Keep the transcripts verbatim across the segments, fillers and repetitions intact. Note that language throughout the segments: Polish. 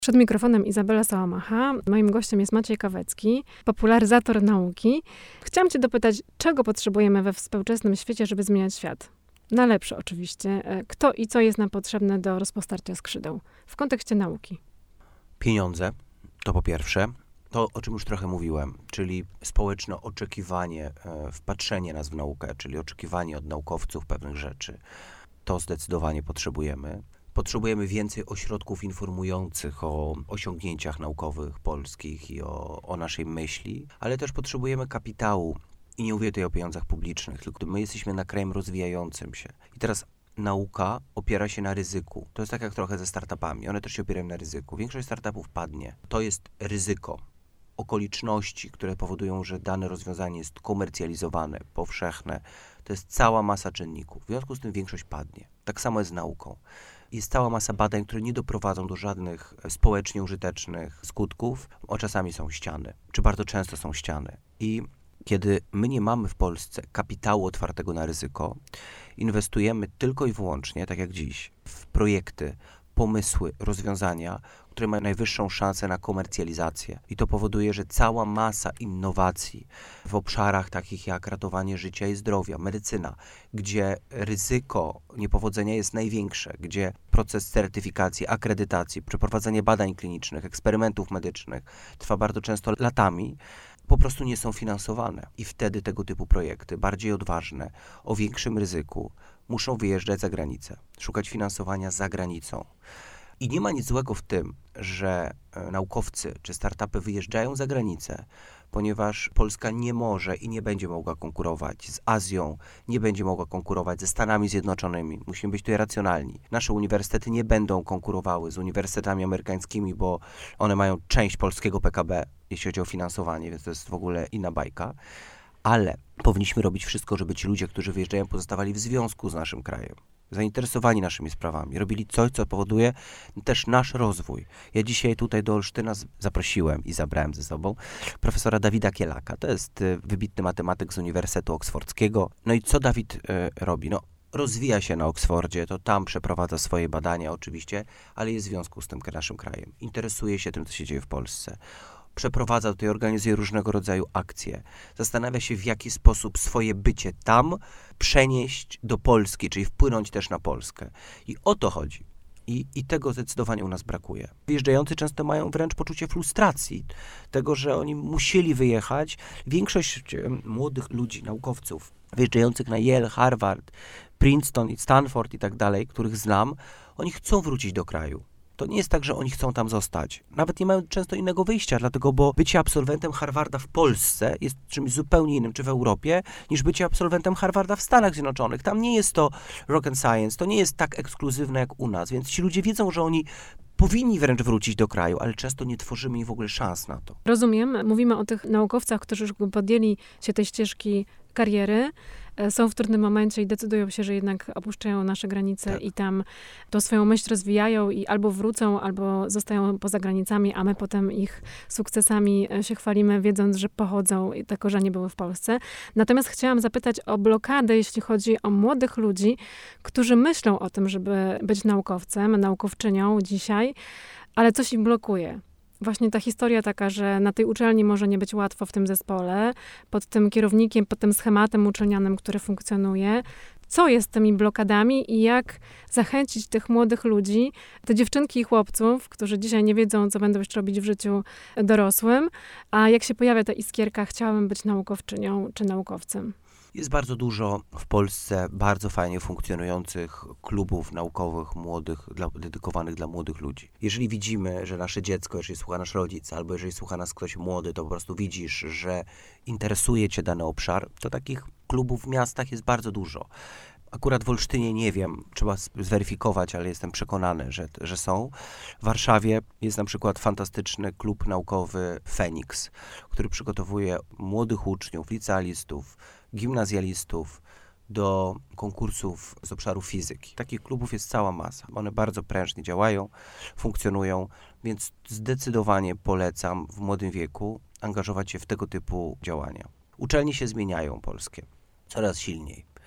Przed mikrofonem Izabela Sałamacha. Moim gościem jest Maciej Kawecki, popularyzator nauki. Chciałam cię dopytać, czego potrzebujemy we współczesnym świecie, żeby zmieniać świat? Na lepsze oczywiście. Kto i co jest nam potrzebne do rozpostarcia skrzydeł w kontekście nauki? Pieniądze, to po pierwsze. To, o czym już trochę mówiłem, czyli społeczne oczekiwanie, wpatrzenie nas w naukę, czyli oczekiwanie od naukowców pewnych rzeczy. To zdecydowanie potrzebujemy. Potrzebujemy więcej ośrodków informujących o osiągnięciach naukowych polskich i o, o naszej myśli, ale też potrzebujemy kapitału. I nie mówię tutaj o pieniądzach publicznych, tylko my jesteśmy na krajem rozwijającym się. I teraz nauka opiera się na ryzyku. To jest tak jak trochę ze startupami. One też się opierają na ryzyku. Większość startupów padnie. To jest ryzyko. Okoliczności, które powodują, że dane rozwiązanie jest komercjalizowane, powszechne. To jest cała masa czynników. W związku z tym większość padnie. Tak samo jest z nauką. Jest cała masa badań, które nie doprowadzą do żadnych społecznie użytecznych skutków, a czasami są ściany, czy bardzo często są ściany. I kiedy my nie mamy w Polsce kapitału otwartego na ryzyko, inwestujemy tylko i wyłącznie, tak jak dziś, w projekty, pomysły, rozwiązania, które mają najwyższą szansę na komercjalizację. I to powoduje, że cała masa innowacji w obszarach takich jak ratowanie życia i zdrowia, medycyna, gdzie ryzyko niepowodzenia jest największe, gdzie proces certyfikacji, akredytacji, przeprowadzenie badań klinicznych, eksperymentów medycznych trwa bardzo często latami, po prostu nie są finansowane. I wtedy tego typu projekty, bardziej odważne, o większym ryzyku, muszą wyjeżdżać za granicę, szukać finansowania za granicą. I nie ma nic złego w tym, że naukowcy czy startupy wyjeżdżają za granicę, ponieważ Polska nie może i nie będzie mogła konkurować z Azją, nie będzie mogła konkurować ze Stanami Zjednoczonymi. Musimy być tutaj racjonalni. Nasze uniwersytety nie będą konkurowały z uniwersytetami amerykańskimi, bo one mają część polskiego P K B, jeśli chodzi o finansowanie, więc to jest w ogóle inna bajka. Ale powinniśmy robić wszystko, żeby ci ludzie, którzy wyjeżdżają, pozostawali w związku z naszym krajem, zainteresowani naszymi sprawami, robili coś, co powoduje też nasz rozwój. Ja dzisiaj tutaj do Olsztyna zaprosiłem i zabrałem ze sobą profesora Dawida Kielaka. To jest wybitny matematyk z Uniwersytetu Oksfordzkiego. No i co Dawid y, robi? No, rozwija się na Oksfordzie, to tam przeprowadza swoje badania oczywiście, ale jest w związku z tym naszym krajem. Interesuje się tym, co się dzieje w Polsce. Przeprowadza tutaj, organizuje różnego rodzaju akcje. Zastanawia się, w jaki sposób swoje bycie tam przenieść do Polski, czyli wpłynąć też na Polskę. I o to chodzi. I, I tego zdecydowanie u nas brakuje. Wyjeżdżający często mają wręcz poczucie frustracji, tego, że oni musieli wyjechać. Większość młodych ludzi, naukowców, wyjeżdżających na Yale, Harvard, Princeton, Stanford i tak dalej, których znam, oni chcą wrócić do kraju. To nie jest tak, że oni chcą tam zostać. Nawet nie mają często innego wyjścia, dlatego, bo bycie absolwentem Harvarda w Polsce jest czymś zupełnie innym, czy w Europie, niż bycie absolwentem Harvarda w Stanach Zjednoczonych. Tam nie jest to rock and science, to nie jest tak ekskluzywne jak u nas, więc ci ludzie wiedzą, że oni powinni wręcz wrócić do kraju, ale często nie tworzymy im w ogóle szans na to. Rozumiem. Mówimy o tych naukowcach, którzy już podjęli się tej ścieżki kariery, są w trudnym momencie i decydują się, że jednak opuszczają nasze granice Tak. i tam to swoją myśl rozwijają i albo wrócą, albo zostają poza granicami, a my potem ich sukcesami się chwalimy, wiedząc, że pochodzą i te korzenie były w Polsce. Natomiast chciałam zapytać o blokadę, jeśli chodzi o młodych ludzi, którzy myślą o tym, żeby być naukowcem, naukowczynią dzisiaj, ale coś ich blokuje. Właśnie ta historia taka, że na tej uczelni może nie być łatwo w tym zespole, pod tym kierownikiem, pod tym schematem uczelnianym, który funkcjonuje. Co jest tymi blokadami i jak zachęcić tych młodych ludzi, te dziewczynki i chłopców, którzy dzisiaj nie wiedzą, co będą jeszcze robić w życiu dorosłym, a jak się pojawia ta iskierka, chciałabym być naukowczynią czy naukowcem. Jest bardzo dużo w Polsce bardzo fajnie funkcjonujących klubów naukowych, młodych, dla, dedykowanych dla młodych ludzi. Jeżeli widzimy, że nasze dziecko, jeżeli słucha nasz rodzic, albo jeżeli słucha nas ktoś młody, to po prostu widzisz, że interesuje cię dany obszar, to takich klubów w miastach jest bardzo dużo. Akurat w Olsztynie nie wiem, trzeba zweryfikować, ale jestem przekonany, że, że są. W Warszawie jest na przykład fantastyczny klub naukowy Feniks, który przygotowuje młodych uczniów, licealistów, gimnazjalistów do konkursów z obszaru fizyki. Takich klubów jest cała masa. One bardzo prężnie działają, funkcjonują, więc zdecydowanie polecam w młodym wieku angażować się w tego typu działania. Uczelnie się zmieniają polskie, coraz silniej.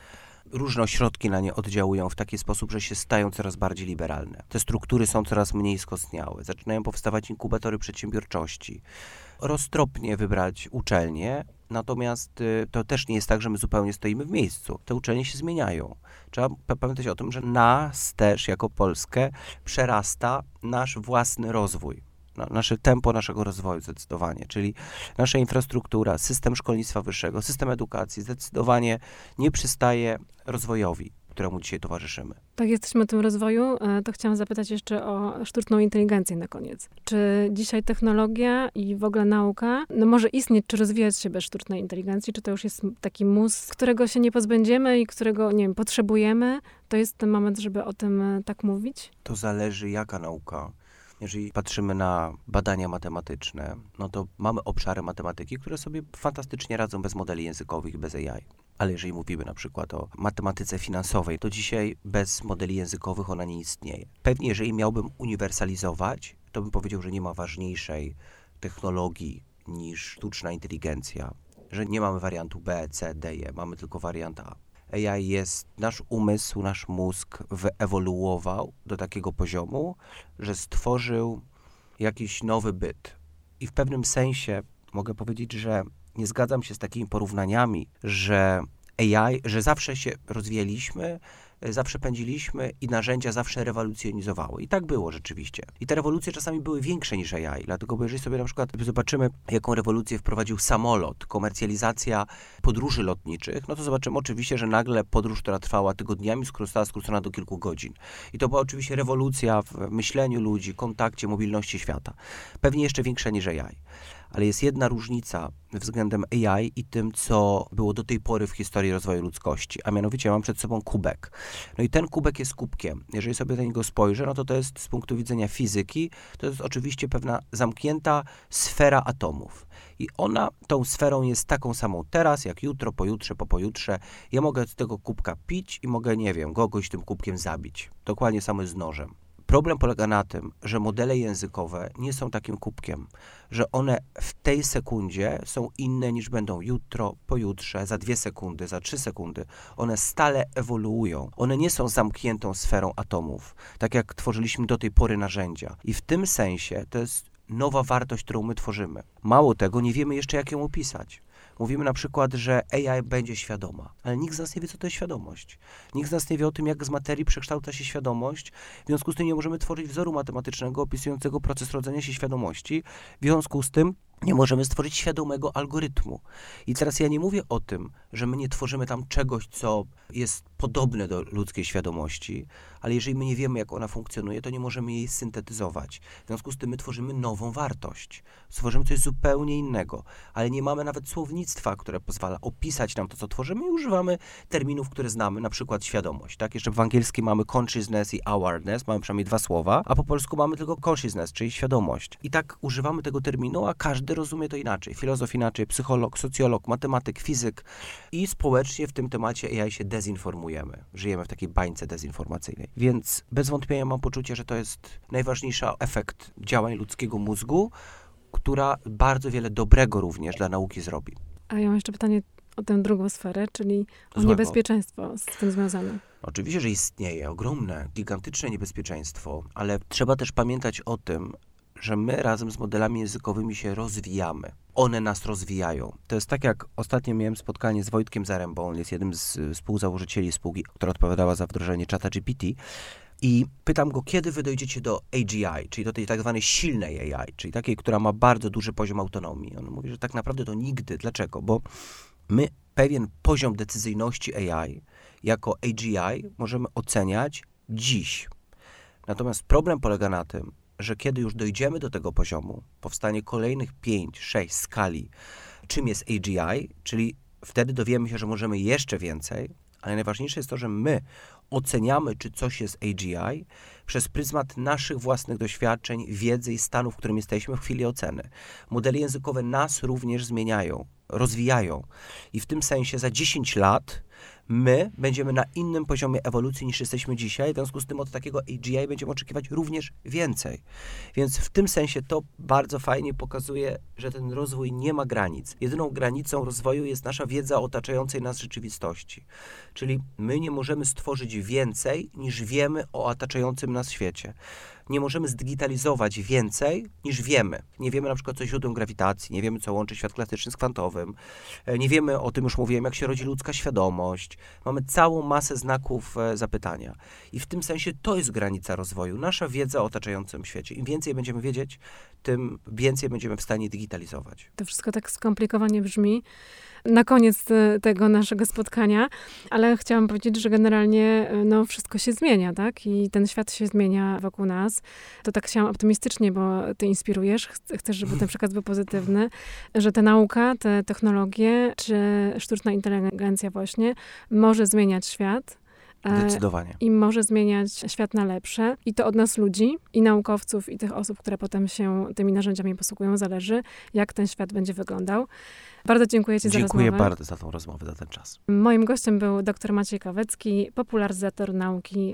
różne ośrodki na nie oddziałują w taki sposób, że się stają coraz bardziej liberalne. Te struktury są coraz mniej skostniałe. Zaczynają powstawać inkubatory przedsiębiorczości. Roztropnie wybrać uczelnie, natomiast y, to też nie jest tak, że my zupełnie stoimy w miejscu. Te uczelnie się zmieniają. Trzeba pamiętać o tym, że nas też jako Polskę przerasta nasz własny rozwój. Nasze tempo naszego rozwoju zdecydowanie, czyli nasza infrastruktura, system szkolnictwa wyższego, system edukacji zdecydowanie nie przystaje rozwojowi, któremu dzisiaj towarzyszymy. Tak, jesteśmy o tym rozwoju, to chciałam zapytać jeszcze o sztuczną inteligencję na koniec. Czy dzisiaj technologia i w ogóle nauka no może istnieć, czy rozwijać się bez sztucznej inteligencji, czy to już jest taki mus, którego się nie pozbędziemy i którego, nie wiem, potrzebujemy? To jest ten moment, żeby o tym tak mówić? To zależy jaka nauka. Jeżeli patrzymy na badania matematyczne, no to mamy obszary matematyki, które sobie fantastycznie radzą bez modeli językowych i bez A I. Ale jeżeli mówimy na przykład o matematyce finansowej, to dzisiaj bez modeli językowych ona nie istnieje. Pewnie jeżeli miałbym uniwersalizować, to bym powiedział, że nie ma ważniejszej technologii niż sztuczna inteligencja, że nie mamy wariantu B, C, D, E, mamy tylko wariant A. A I jest, nasz umysł, nasz mózg wyewoluował do takiego poziomu, że stworzył jakiś nowy byt. I w pewnym sensie mogę powiedzieć, że nie zgadzam się z takimi porównaniami, że A I, że zawsze się rozwijaliśmy, zawsze pędziliśmy i narzędzia zawsze rewolucjonizowały. I tak było rzeczywiście. I te rewolucje czasami były większe niż A I, dlatego bo jeżeli sobie na przykład zobaczymy, jaką rewolucję wprowadził samolot, komercjalizacja podróży lotniczych, no to zobaczymy oczywiście, że nagle podróż, która trwała tygodniami, została skrócona do kilku godzin. I to była oczywiście rewolucja w myśleniu ludzi, kontakcie, mobilności świata. Pewnie jeszcze większa niż A I. Ale jest jedna różnica względem A I i tym, co było do tej pory w historii rozwoju ludzkości, a mianowicie mam przed sobą kubek. No i ten kubek jest kubkiem. Jeżeli sobie na niego spojrzę, no to to jest z punktu widzenia fizyki, to jest oczywiście pewna zamknięta sfera atomów. I ona tą sferą jest taką samą teraz, jak jutro, pojutrze, po pojutrze. Ja mogę z tego kubka pić i mogę, nie wiem, kogoś tym kubkiem zabić. Dokładnie samo z nożem. Problem polega na tym, że modele językowe nie są takim kubkiem, że one w tej sekundzie są inne niż będą jutro, pojutrze, za dwie sekundy, za trzy sekundy. One stale ewoluują. One nie są zamkniętą sferą atomów, tak jak tworzyliśmy do tej pory narzędzia. I w tym sensie to jest nowa wartość, którą my tworzymy. Mało tego, nie wiemy jeszcze, jak ją opisać. Mówimy na przykład, że A I będzie świadoma, ale nikt z nas nie wie, co to jest świadomość. Nikt z nas nie wie o tym, jak z materii przekształca się świadomość. W związku z tym nie możemy tworzyć wzoru matematycznego opisującego proces rodzenia się świadomości. W związku z tym nie możemy stworzyć świadomego algorytmu. I teraz ja nie mówię o tym, że my nie tworzymy tam czegoś, co jest podobne do ludzkiej świadomości, ale jeżeli my nie wiemy, jak ona funkcjonuje, to nie możemy jej syntetyzować. W związku z tym my tworzymy nową wartość. Stworzymy coś zupełnie innego, ale nie mamy nawet słownictwa, które pozwala opisać nam to, co tworzymy i używamy terminów, które znamy, na przykład świadomość. Tak? Jeszcze w angielskim mamy consciousness i awareness, mamy przynajmniej dwa słowa, a po polsku mamy tylko consciousness, czyli świadomość. I tak używamy tego terminu, a każdy rozumie to inaczej. Filozof inaczej, psycholog, socjolog, matematyk, fizyk i społecznie w tym temacie A I się dezinformujemy. Żyjemy w takiej bańce dezinformacyjnej. Więc bez wątpienia mam poczucie, że to jest najważniejszy efekt działań ludzkiego mózgu, która bardzo wiele dobrego również dla nauki zrobi. A ja mam jeszcze pytanie o tę drugą sferę, czyli o Złego. niebezpieczeństwo z tym związane. Oczywiście, że istnieje ogromne, gigantyczne niebezpieczeństwo, ale trzeba też pamiętać o tym, że my razem z modelami językowymi się rozwijamy. One nas rozwijają. To jest tak, jak ostatnio miałem spotkanie z Wojtkiem Zarębą, on jest jednym z współzałożycieli spółki, która odpowiadała za wdrożenie czata G P T. I pytam go, kiedy wy dojdziecie do A G I, czyli do tej tak zwanej silnej A I, czyli takiej, która ma bardzo duży poziom autonomii. On mówi, że tak naprawdę to nigdy. Dlaczego? Bo my pewien poziom decyzyjności A I jako A G I możemy oceniać dziś. Natomiast problem polega na tym, że kiedy już dojdziemy do tego poziomu, powstanie kolejnych pięć, sześć skali, czym jest A G I, czyli wtedy dowiemy się, że możemy jeszcze więcej, ale najważniejsze jest to, że my oceniamy, czy coś jest A G I przez pryzmat naszych własnych doświadczeń, wiedzy i stanu, w którym jesteśmy w chwili oceny. Modele językowe nas również zmieniają, rozwijają i w tym sensie za dziesięć lat My będziemy na innym poziomie ewolucji niż jesteśmy dzisiaj, w związku z tym od takiego A G I będziemy oczekiwać również więcej. Więc w tym sensie to bardzo fajnie pokazuje, że ten rozwój nie ma granic. Jedyną granicą rozwoju jest nasza wiedza o otaczającej nas rzeczywistości. Czyli my nie możemy stworzyć więcej, niż wiemy o otaczającym nas świecie. Nie możemy zdigitalizować więcej, niż wiemy. Nie wiemy na przykład, co źródłem grawitacji, nie wiemy, co łączy świat klasyczny z kwantowym, nie wiemy, o tym już mówiłem, jak się rodzi ludzka świadomość. Mamy całą masę znaków e, zapytania. I w tym sensie to jest granica rozwoju, nasza wiedza o otaczającym świecie. Im więcej będziemy wiedzieć, tym więcej będziemy w stanie digitalizować. To wszystko tak skomplikowanie brzmi na koniec tego naszego spotkania, ale chciałam powiedzieć, że generalnie no, wszystko się zmienia, tak? I ten świat się zmienia wokół nas. To tak chciałam optymistycznie, bo ty inspirujesz, chcesz, żeby ten przekaz był pozytywny, że ta nauka, te technologie, czy sztuczna inteligencja właśnie może zmieniać świat. Zdecydowanie. I może zmieniać świat na lepsze. I to od nas ludzi, i naukowców, i tych osób, które potem się tymi narzędziami posługują, zależy, jak ten świat będzie wyglądał. Bardzo dziękuję ci Dziękuję za rozmowę. Dziękuję bardzo za tą rozmowę, za ten czas. Moim gościem był dr Maciej Kawecki, popularyzator nauki